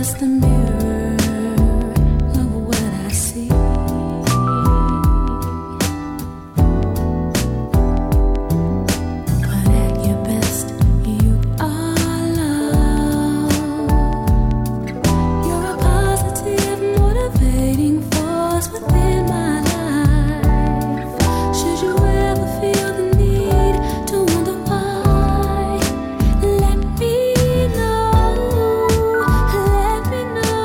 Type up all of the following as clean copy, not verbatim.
just a mirror of what I see. But at your best, you are love. You're a positive, motivating force within my life. Should you ever feel the need to wonder why, let me know. Let me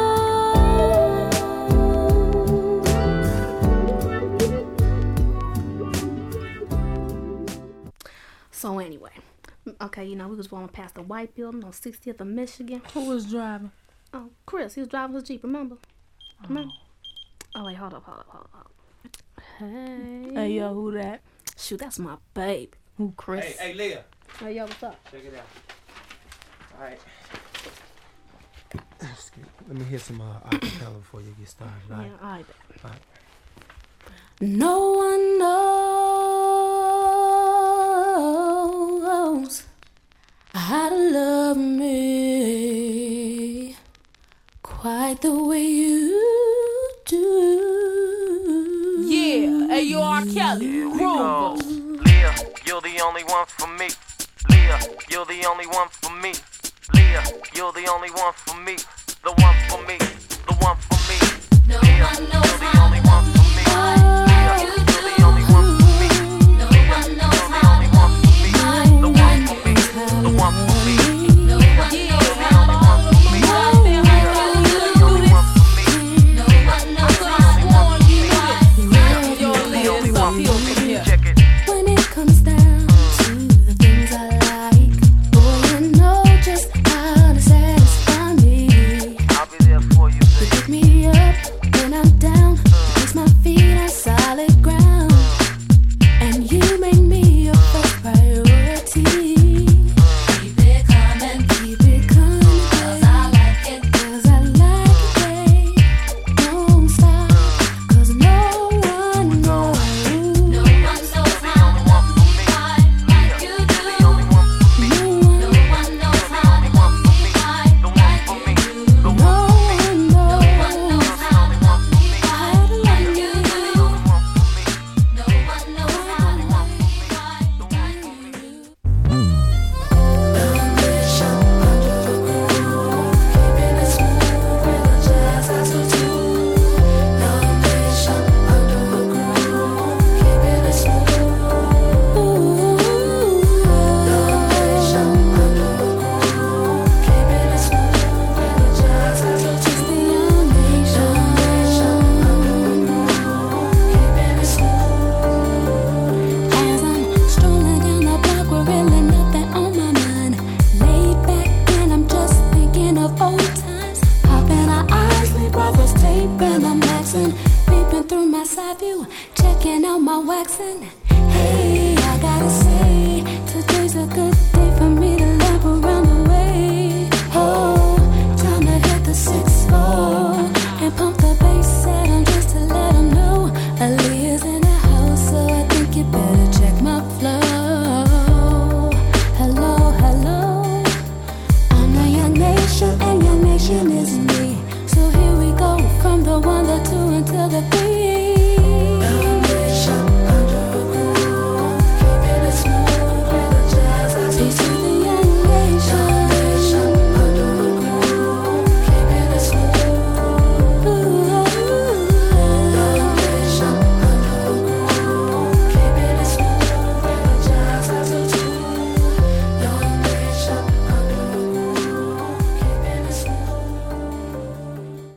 know. So anyway, okay, you know, we was going past the white building on 60th of Michigan. Who was driving? Oh, Chris, he was driving his Jeep, remember? Remember? Oh, wait, hold up. Hey. Hey, yo, who that? Shoot, that's my baby. Who, Chris? Hey, Leah. Hey, yo, what's up? Check it out. All right. Let me hear some acapella before you get started. All right. Yeah, all right. All right. No one knows how to love me quite the way you do. Yeah, hey, yo, R. Kelly. Here we Groove. go. Leah, you're the only one for me. Leah, you're the only one for me. Leah, you're the only one for me. The one for me. The one for me. Leah, you're the only one for me. Leah, you're the only one for me. Leah, you're the only one for me. The one for me. The one for me. Leah, you're the only one for me. Leah, you're the only one for me. You're the only one for me. Check it. When it comes down to the things I like, boy, you know just how to satisfy me. I'll be there for you, You baby. pick me up when I'm down, place my feet on solid ground, and you make me your first priority. Keep it coming, cause I like it, babe. Don't stop, cause no one knows. No one knows how to love me like you do. No one knows how to love me like you do. No one knows how to love me like you do. No one knows how to love me like you do. Ambition under the groove, keeping it smooth with the jazz attitude. Ambition under the groove, keeping it smooth. Ambition under the groove, keeping it smooth with the jazz attitude. Just the ambition under the groove, keeping it smooth. As I'm strolling down the block with really nothing on my mind, laid back and I'm just thinking of old times. Popping our eyes, we brothers taping, I'm maxing, peeping through my side view, checking out my waxing. Hey.